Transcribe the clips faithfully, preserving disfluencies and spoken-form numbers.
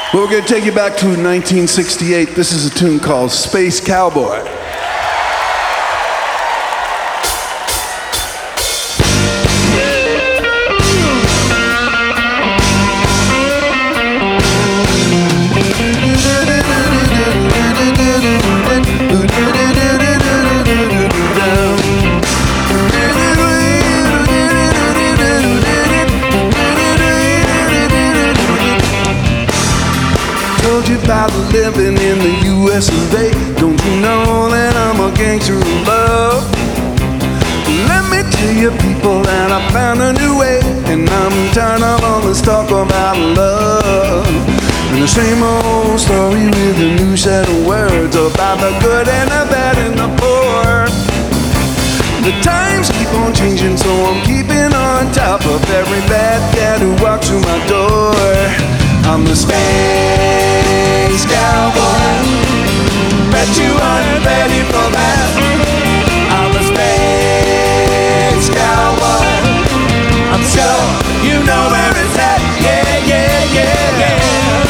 Well, we're going to take you back to nineteen sixty-eight. This is a tune called Space Cowboy. Told you about living in the U S of A. Don't you know that I'm a gangster of love? Let me tell you, people, that I found a new way, and I'm tired of all this talk about love. And the same old story with a new set of words about the good and the bad and the poor. The times keep on changing, so I'm keeping on top of every bad cat who walks through my door. I'm the Space Cowboy. Bet you aren't ready for that. I'm the Space Cowboy. I'm sure you know where it's at. Yeah, yeah, yeah, yeah.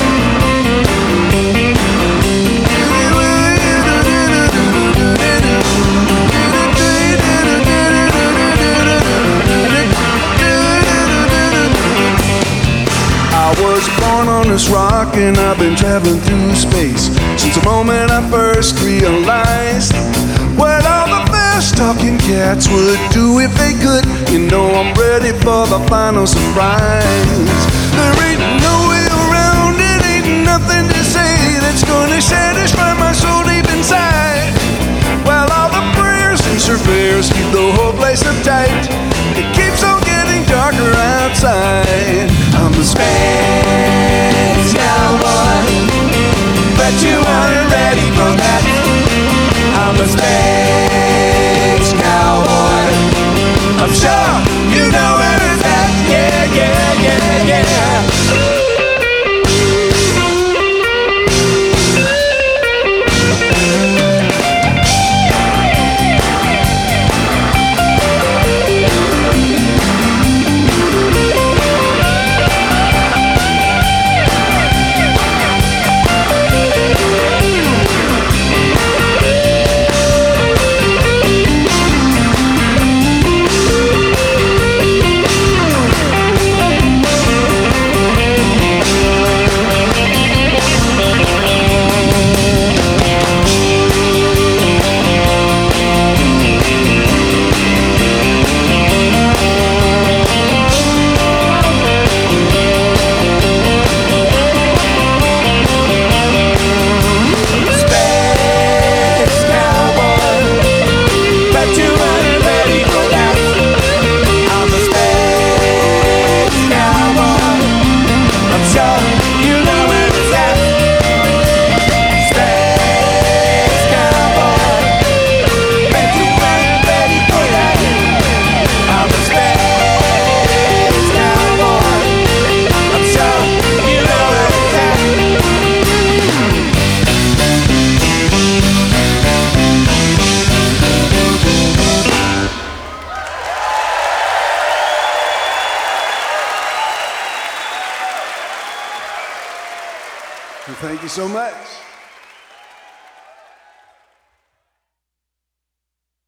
I was born on this rock and I've been traveling through space since the moment I first realized what all the fast-talking cats would do if they could. You know I'm ready for the final surprise. There ain't no way around it, ain't nothing to say that's gonna satisfy my soul deep inside. Well, all the prayers and surveyors keep the whole place uptight. It keeps on getting darker outside. I'm the Space Cowboy. Bet you aren't ready for that. I'm the Space Cowboy. I'm sure you know where it's at. Yeah, yeah, yeah, yeah. Thank you so much.